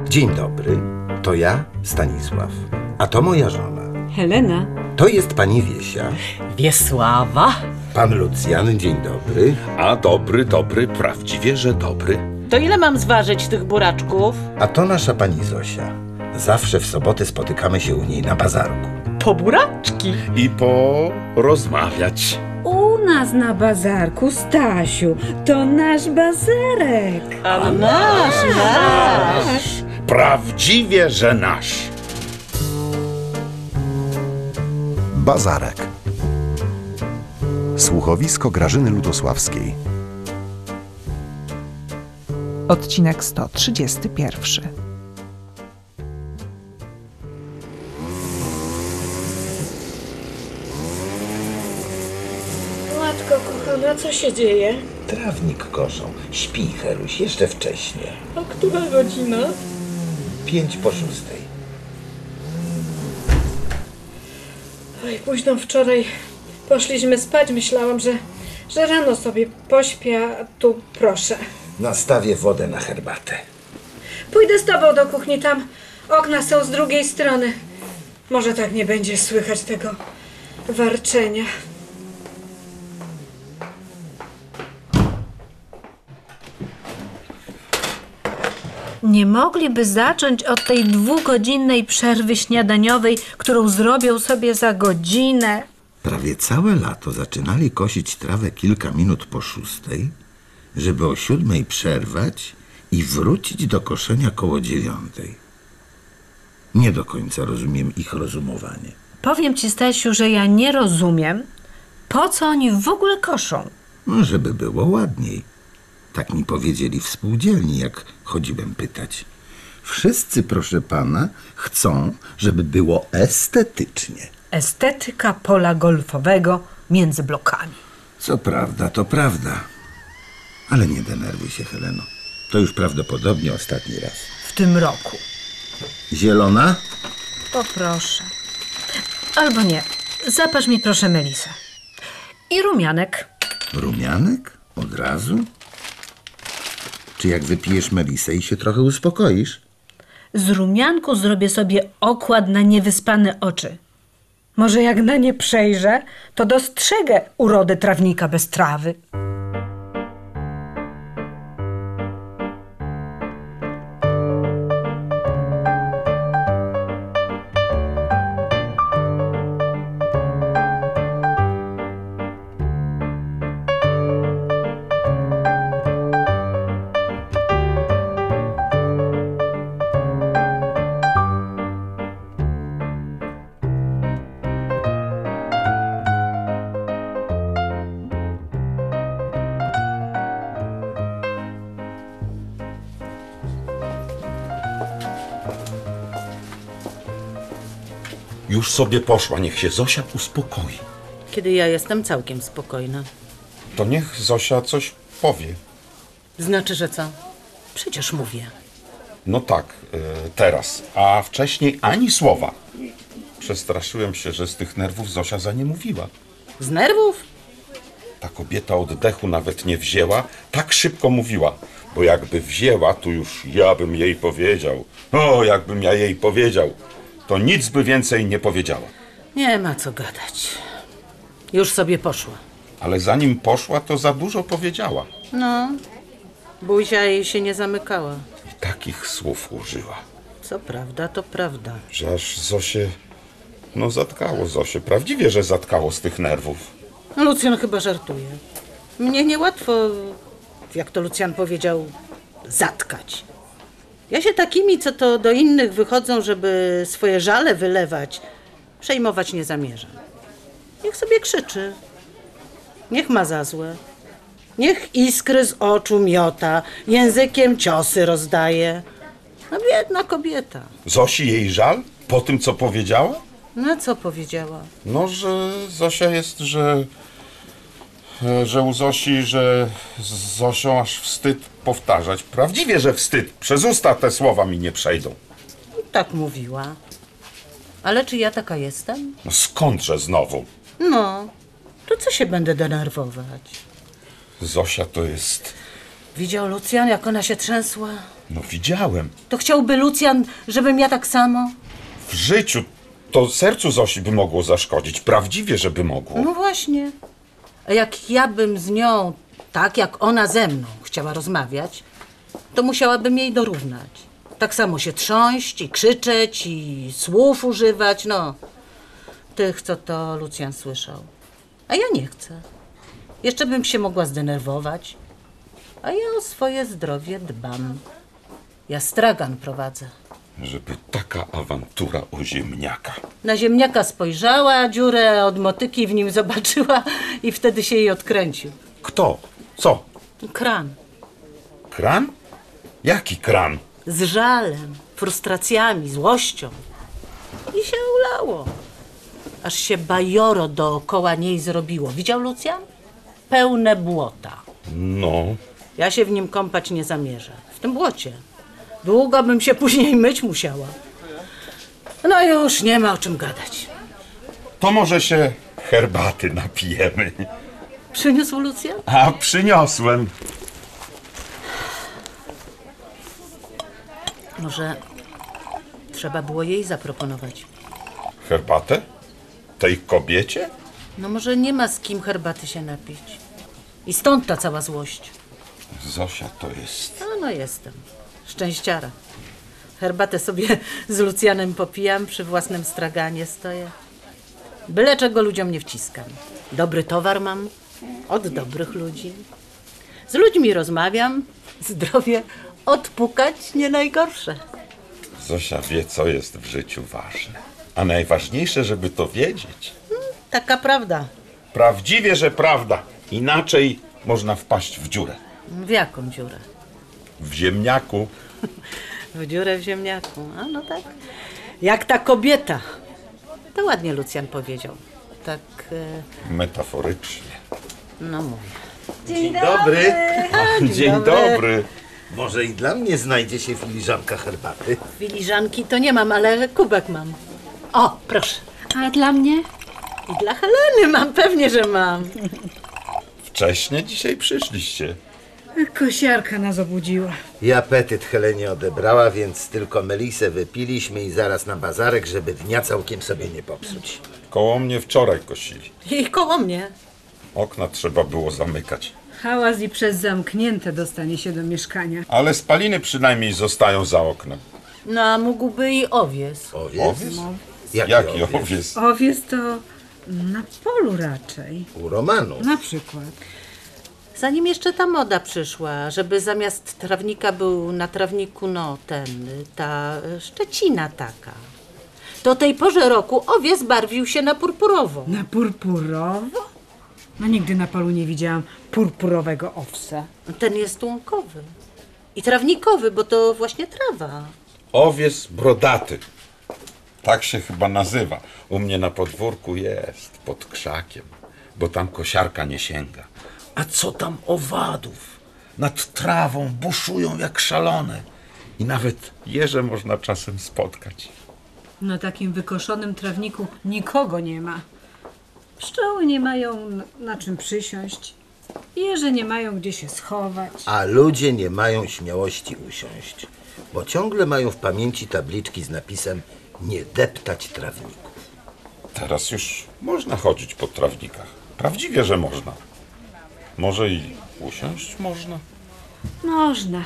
Dzień dobry, to ja, Stanisław, a to moja żona. Helena. To jest pani Wiesia. Wiesława. Pan Lucjan, dzień dobry. A dobry, prawdziwie, że dobry. To ile mam zważyć tych buraczków? A to nasza pani Zosia. Zawsze w soboty spotykamy się u niej na bazarku. Po buraczki. I porozmawiać. U nas na bazarku, Stasiu, to nasz bazarek. A nasz. Prawdziwie, że nasz. Bazarek. Słuchowisko Grażyny Lutosławskiej. Odcinek 131. Matko kochana, co się dzieje? Trawnik koszą. Śpi, Heruś, jeszcze wcześnie. A która godzina? 5:06. Oj, późno wczoraj poszliśmy spać. Myślałam, że rano sobie pośpię, a tu proszę. Nastawię wodę na herbatę. Pójdę z tobą do kuchni, tam okna są z drugiej strony. Może tak nie będzie słychać tego warczenia. Nie mogliby zacząć od tej 2-godzinnej przerwy śniadaniowej, którą zrobią sobie za godzinę? Prawie całe lato zaczynali kosić trawę kilka minut po 6, żeby o 7 przerwać i wrócić do koszenia koło 9. Nie do końca rozumiem ich rozumowanie. Powiem ci, Stasiu, że ja nie rozumiem, po co oni w ogóle koszą. No, żeby było ładniej. Tak mi powiedzieli w spółdzielni, jak chodziłem pytać. Wszyscy, proszę pana, chcą, żeby było estetycznie. Estetyka pola golfowego między blokami. Co prawda, to prawda. Ale nie denerwuj się, Heleno. To już prawdopodobnie ostatni raz. W tym roku. Zielona? Poproszę. Albo nie. Zaparz mi proszę melisę. I rumianek. Rumianek? Od razu? Czy jak wypijesz melisę i się trochę uspokoisz? Z rumianku zrobię sobie okład na niewyspane oczy. Może jak na nie przejrzę, to dostrzegę urodę trawnika bez trawy. Już sobie poszła, niech się Zosia uspokoi. Kiedy ja jestem całkiem spokojna. To niech Zosia coś powie. Znaczy, że co? Przecież mówię. No tak, teraz. A wcześniej ani słowa. Przestraszyłem się, że z tych nerwów Zosia za nie mówiła. Z nerwów? Ta kobieta oddechu nawet nie wzięła, tak szybko mówiła. Bo jakby wzięła, to już ja bym jej powiedział. O, jakbym ja jej powiedział, to nic by więcej nie powiedziała. Nie ma co gadać. Już sobie poszła. Ale zanim poszła, to za dużo powiedziała. No, buzia jej się nie zamykała. I takich słów użyła, Co prawda, to prawda. że aż Zosię... No zatkało Zosię, prawdziwie, że zatkało z tych nerwów. Lucjan chyba żartuje. Mnie niełatwo, jak to Lucjan powiedział, zatkać. Ja się takimi, co to do innych wychodzą, żeby swoje żale wylewać, przejmować nie zamierzam. Niech sobie krzyczy. Niech ma za złe. Niech iskry z oczu miota, językiem ciosy rozdaje. No biedna kobieta. Zosi jej żal? Po tym, co powiedziała? No co powiedziała? No, że Zosia jest, że u Zosi, że z Zosią aż wstyd powtarzać. Prawdziwie, że wstyd. Przez usta te słowa mi nie przejdą. Tak mówiła. Ale czy ja taka jestem? No skądże znowu? No, to co się będę denerwować? Zosia to jest... Widział Lucjan, jak ona się trzęsła? No widziałem. To chciałby Lucjan, żebym ja tak samo? W życiu to sercu Zosi by mogło zaszkodzić. Prawdziwie, żeby mogło. No właśnie. A jak ja bym z nią, tak jak ona ze mną, chciała rozmawiać, to musiałabym jej dorównać. Tak samo się trząść i krzyczeć i słów używać, no. Tych, co to Lucjan słyszał. A ja nie chcę. Jeszcze bym się mogła zdenerwować. A ja o swoje zdrowie dbam. Ja stragan prowadzę. Żeby taka awantura o ziemniaka. Na ziemniaka spojrzała, dziurę od motyki w nim zobaczyła i wtedy się jej odkręcił. Kto? Co? Kran. Kran? Jaki kran? Z żalem, frustracjami, złością. I się ulało. Aż się bajoro dookoła niej zrobiło. Widział Lucjan? Pełne błota. No, Ja się w nim kąpać nie zamierzę. W tym błocie. Długo bym się później myć musiała. No już nie ma o czym gadać. to może się herbaty napijemy. Przyniósł Lucjan? A przyniosłem. Może trzeba było jej zaproponować. Herbatę? Tej kobiecie? No może nie ma z kim herbaty się napić. I stąd ta cała złość. Zosia to jest... No jestem. Szczęściara. Herbatę sobie z Lucjanem popijam, przy własnym straganie stoję. Byle czego ludziom nie wciskam. Dobry towar mam od dobrych ludzi. Z ludźmi rozmawiam, zdrowie odpukać nie najgorsze. Zosia wie, co jest w życiu ważne. A najważniejsze, żeby to wiedzieć. Taka prawda. Prawdziwie, że prawda. Inaczej można wpaść w dziurę. W jaką dziurę? W ziemniaku. W dziurę w ziemniaku. A no tak. Jak ta kobieta. To ładnie Lucjan powiedział. Tak, Metaforycznie. no mówię. Dzień dobry. Dzień dobry. Może i dla mnie znajdzie się filiżanka herbaty. Filiżanki to nie mam, ale kubek mam. O, proszę. A dla mnie? I dla Heleny mam, pewnie, że mam. Wcześnie dzisiaj przyszliście. Kosiarka nas obudziła. I apetyt Helenie odebrała, więc tylko melisę wypiliśmy i zaraz na bazarek, żeby dnia całkiem sobie nie popsuć. Koło mnie wczoraj kosili. I koło mnie. Okna trzeba było zamykać. Hałas i przez zamknięte dostanie się do mieszkania. Ale spaliny przynajmniej zostają za oknem. No, a mógłby i owies. Owiec? Owiec? Jaki owiec? owiec? Owiec to na polu raczej. U Romanu. Na przykład. Zanim jeszcze ta moda przyszła, żeby zamiast trawnika był na trawniku, no ta szczecina taka. Do tej porze roku owiec barwił się na purpurowo. Na purpurowo? No nigdy na polu nie widziałam purpurowego owsa. Ten jest łąkowy. I trawnikowy, bo to właśnie trawa. Owiec brodaty. Tak się chyba nazywa. U mnie na podwórku jest, pod krzakiem, bo tam kosiarka nie sięga. A co tam owadów? Nad trawą buszują jak szalone. I nawet jeże można czasem spotkać. Na takim wykoszonym trawniku nikogo nie ma. Pszczoły nie mają na czym przysiąść. Jeże nie mają gdzie się schować. A ludzie nie mają śmiałości usiąść, bo ciągle mają w pamięci tabliczki z napisem nie deptać trawników. Teraz już można chodzić po trawnikach. Prawdziwie, że można. Może i usiąść można. Można.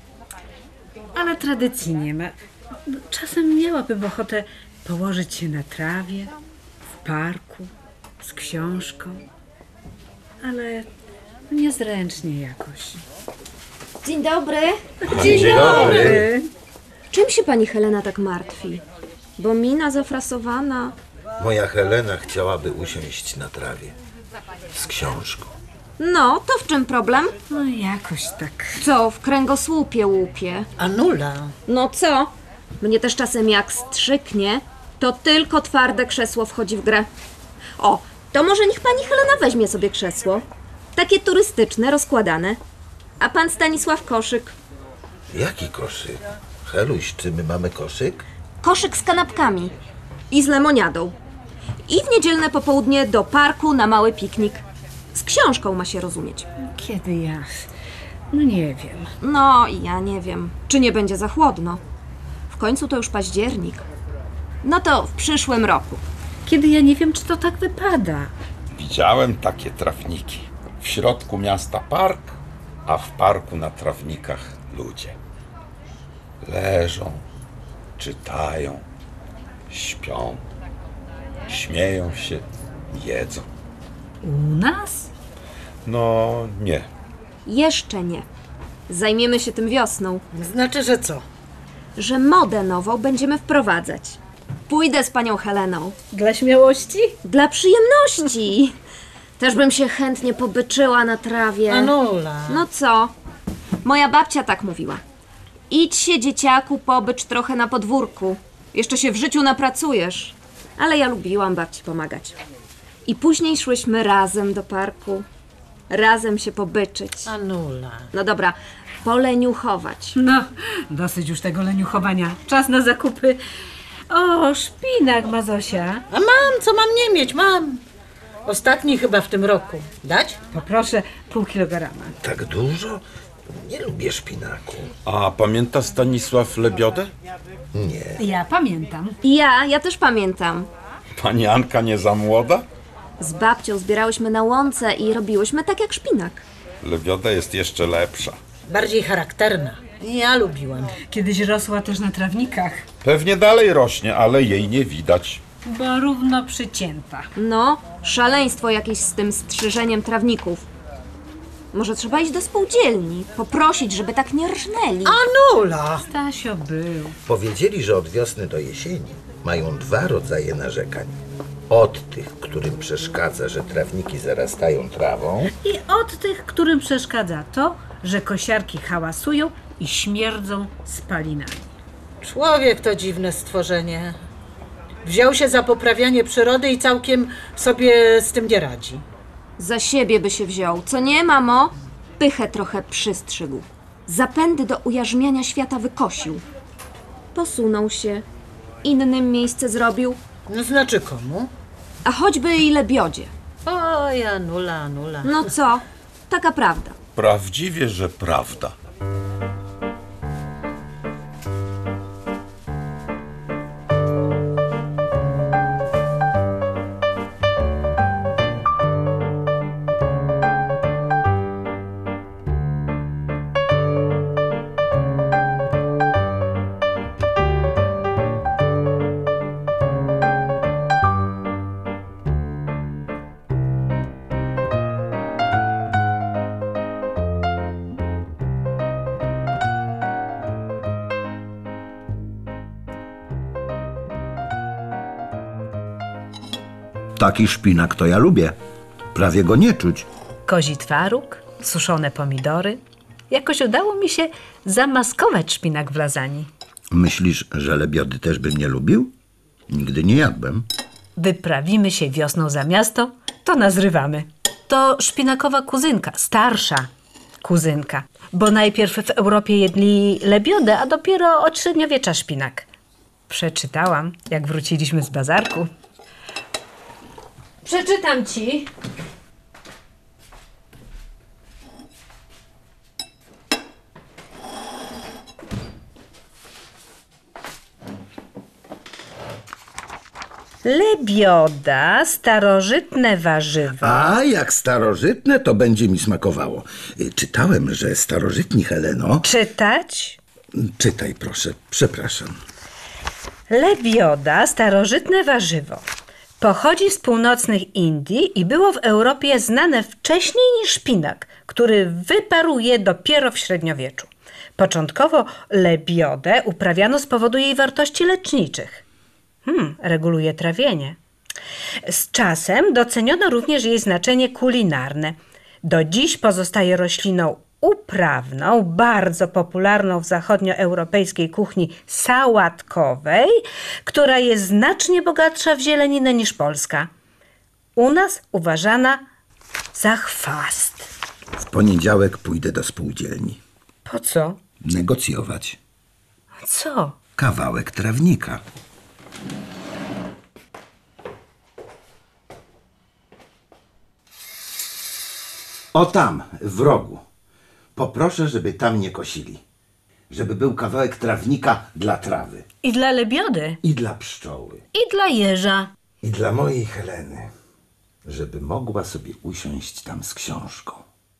Ale tradycji nie ma. Czasem miałabym ochotę położyć się na trawie, w parku, z książką. Ale niezręcznie jakoś. Dzień dobry. Dzień dobry. Czym się pani Helena tak martwi? Bo mina zafrasowana. Moja Helena chciałaby usiąść na trawie z książką. No, to w czym problem? No jakoś tak. Co, w kręgosłupie łupie? Anula. No co? Mnie też czasem jak strzyknie, to tylko twarde krzesło wchodzi w grę. O, to może niech pani Helena weźmie sobie krzesło. Takie turystyczne, rozkładane. A pan Stanisław koszyk. Jaki koszyk? Heluś, czy my mamy koszyk? Koszyk z kanapkami. I z lemoniadą. I w niedzielne popołudnie do parku na mały piknik. Z książką ma się rozumieć. Kiedy ja? No nie wiem. No i ja nie wiem, czy nie będzie za chłodno. W końcu to już październik. No to w przyszłym roku. Kiedy ja nie wiem, czy to tak wypada. Widziałem takie trawniki. W środku miasta park, a w parku na trawnikach ludzie. Leżą, czytają, śpią, śmieją się, jedzą. U nas? No nie. Jeszcze nie. Zajmiemy się tym wiosną, Znaczy, że co? że modę nową będziemy wprowadzać. Pójdę z panią Heleną. Dla śmiałości? Dla przyjemności. Też bym się chętnie pobyczyła na trawie. Anula. No co? Moja babcia tak mówiła. Idź się, dzieciaku, pobycz trochę na podwórku. Jeszcze się w życiu napracujesz. Ale ja lubiłam babci pomagać. I później szłyśmy razem do parku. Razem się pobyczyć. Anula. No dobra, poleniuchować. No, dosyć już tego leniuchowania. Czas na zakupy. O, szpinak ma Zosia. A mam, co mam nie mieć? Mam. Ostatni chyba w tym roku. Dać? Poproszę pół kilograma. Tak dużo? Nie lubię szpinaku. A pamięta Stanisław Lebiodę? Nie. Ja pamiętam. I ja też pamiętam. Pani Anka nie za młoda? Z babcią zbierałyśmy na łące i robiłyśmy tak jak szpinak. Lebioda jest jeszcze lepsza. Bardziej charakterna. Ja lubiłam. Kiedyś rosła też na trawnikach, Pewnie dalej rośnie, ale jej nie widać. bo równo przycięta. No, szaleństwo jakieś z tym strzyżeniem trawników. Może trzeba iść do spółdzielni, poprosić, żeby tak nie rżnęli. Anula! Stasio był. Powiedzieli, że od wiosny do jesieni mają 2 rodzaje narzekań. Od tych, którym przeszkadza, że trawniki zarastają trawą, I od tych, którym przeszkadza to, że kosiarki hałasują i śmierdzą spalinami. Człowiek to dziwne stworzenie. Wziął się za poprawianie przyrody i całkiem sobie z tym nie radzi. Za siebie by się wziął, co nie, mamo? Pychę trochę przystrzygł. Zapędy do ujarzmiania świata wykosił. Posunął się. Innym miejsce zrobił, No znaczy komu? a choćby i Lebiodzie. Oj, Anula, Anula. No co? Taka prawda. Prawdziwie, że prawda. taki szpinak to ja lubię. Prawie go nie czuć. Kozi twaróg, suszone pomidory. Jakoś udało mi się zamaskować szpinak w lasagne. Myślisz, że lebiody też bym nie lubił? Nigdy nie jadłem. Wyprawimy się wiosną za miasto, to nazrywamy. To szpinakowa kuzynka, starsza kuzynka. Bo najpierw w Europie jedli lebiodę, a dopiero od średniowiecza szpinak. Przeczytałam, jak wróciliśmy z bazarku. Przeczytam ci. Lebioda, starożytne warzywo. A jak starożytne, to będzie mi smakowało. Czytałem, że starożytni, Heleno... Czytać? Czytaj proszę, przepraszam. Lebioda, starożytne warzywo. Pochodzi z północnych Indii i było w Europie znane wcześniej niż szpinak, który wyparł je dopiero w średniowieczu. Początkowo lebiodę uprawiano z powodu jej wartości leczniczych. Reguluje trawienie. Z czasem doceniono również jej znaczenie kulinarne. Do dziś pozostaje rośliną uprawną, bardzo popularną w zachodnioeuropejskiej kuchni sałatkowej, która jest znacznie bogatsza w zieleninę niż polska. U nas uważana za chwast. W poniedziałek pójdę do spółdzielni. Po co? Negocjować. Co? Kawałek trawnika. O tam, w rogu. Poproszę, żeby tam nie kosili. Żeby był kawałek trawnika dla trawy. I dla lebiody. I dla pszczoły. I dla jeża. I dla mojej Heleny. Żeby mogła sobie usiąść tam z książką.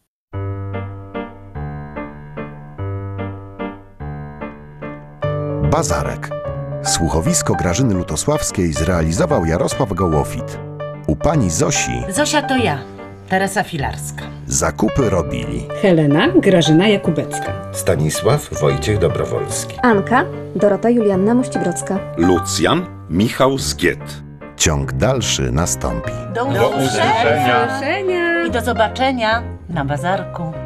Bazarek. Słuchowisko Grażyny Lutosławskiej zrealizował Jarosław Gołofit. U pani Zosi Zosia to ja, Teresa Filarska. zakupy robili Helena Grażyna Jakubecka. Stanisław Wojciech Dobrowolski. Anka, Dorota Julianna Mościbrocka. Lucjan Michał Zgiet. Ciąg dalszy nastąpi. Do usłyszenia. Proszenia. I do zobaczenia na bazarku.